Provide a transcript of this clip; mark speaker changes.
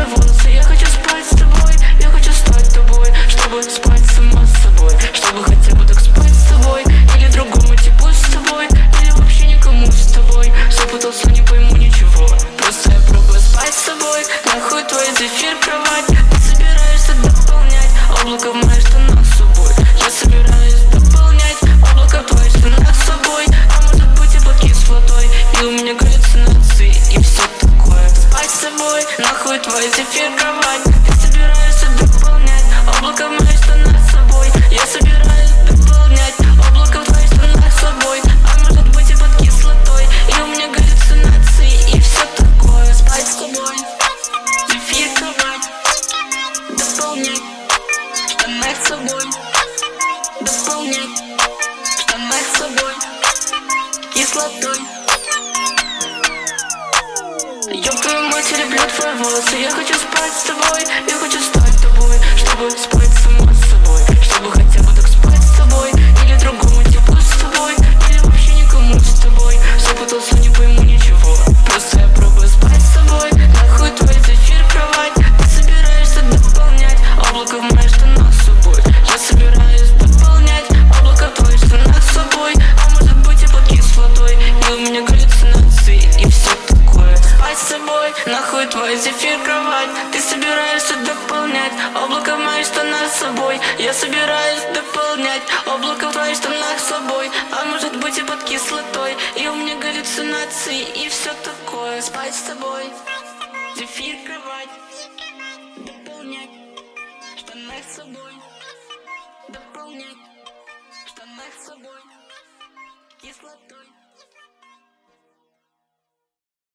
Speaker 1: твои волосы. Я хочу спать с тобой, я хочу стать тобой, чтобы спать сама с собой, чтобы хотя бы так спать с тобой. Или другому типу с тобой, или вообще никому с тобой. Запутался, не пойму ничего, просто я пробую спать с тобой. Нахуй твой зефир, кровать. Ты собираешься дополнять облако в моих штанах с собой. Я собираюсь дополнять облако в твоих штанах с собой. А может быть и под кислотой, и у меня галлюцинации и все такое. Спать с тобой, нахуй твой зефир, кровать. Ты собираешься дополнять облако в моих штанах с собой. Я собираюсь дополнять облако в твоих штанах с собой. А может быть и под кислотой, и у меня галлюцинации и все такое. Спать с тобой, зефир, кровать. Дополнять штанах с собой. Дополнять штанах с собой кислотой. Ёб твою мать, я люблю твои волосы. Я хочу спать с тобой, я хочу стать тобой, чтобы спать сама с собой, чтобы хотя бы так спать с тобой. Или другому типу с тобой, или вообще никому с тобой. Запутался, не пойму ничего, просто я пробую спать с тобой. Нахуй твой зефир, кровать. Ты собираешься дополнять облако в моих штанах с собой. Я собираюсь дополнять облако в твоих штанах с собой. А может быть и под кислотой, и у меня галлюцинации и все такое. Спать с собой, нахуй твой зефир, кровать. Ты собираешься дополнять облако в моих штанах с собой. Я собираюсь дополнять облако в твоих штанах с собой. А может быть и под кислотой, и у меня галлюцинации и все такое. Спать с тобой, зефир, кровать. Дополнять штанах с собой. Дополнять штанах с собой кислотой.